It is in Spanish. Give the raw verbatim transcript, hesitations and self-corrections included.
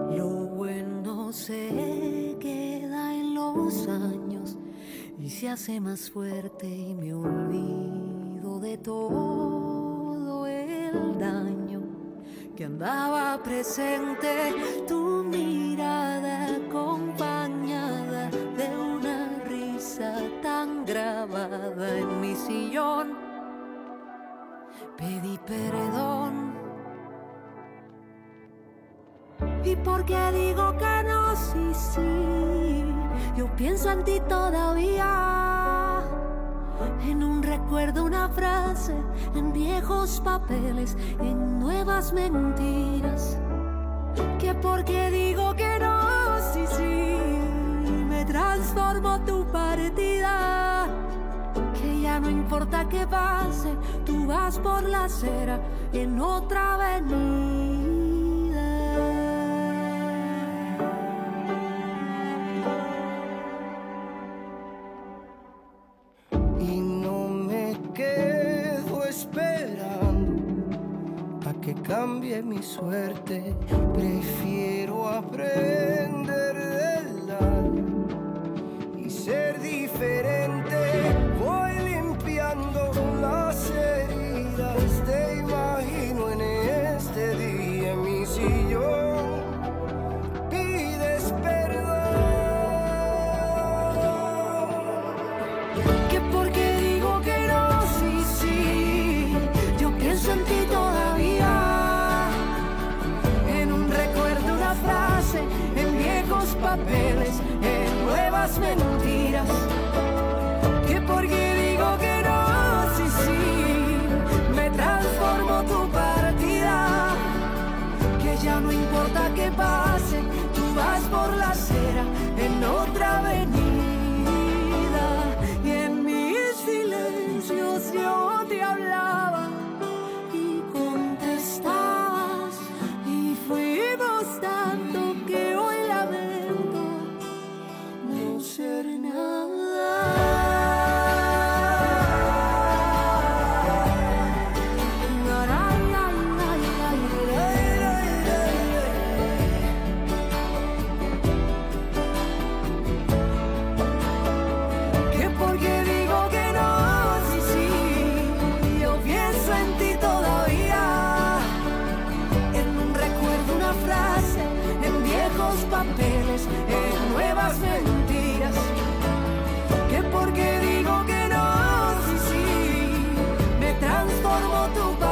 Lo bueno se queda en los años y se hace más fuerte y me olvido de todo el daño que andaba presente. Tu mirada acompañada de una risa tan grabada en mi sillón. Pedí perdón. ¿Y por qué digo que no? Sí, sí, yo pienso en ti todavía. En un recuerdo, una frase, en viejos papeles, en nuevas mentiras. ¿Que por qué digo que no? Sí, sí, me transformo tu partida. Que ya no importa qué pase, tú vas por la acera en otra avenida. Que cambie mi suerte, prefiero aprender del daño y ser diferente. Voy limpiando las heridas, te imagino en este día en mi sillón. Pides perdón. Que porque digo que no, sí, sí, yo pienso en ti todavía. En viejos papeles, en nuevas mentiras. Que porque digo que no, sí, sí, me transformo tu partida. Que ya no importa qué pase, tú vas por la acera en otra avenida. Y en mis silencios yo te hablaba y contestabas y fuimos tanto que hoy lamento no ser nada. Que porque digo que no, sí, sí, yo pienso en ti todavía. En un recuerdo, una frase, en viejos papeles, en nuevas mentiras. Que porque digo que no, sí, sí, me transformo tu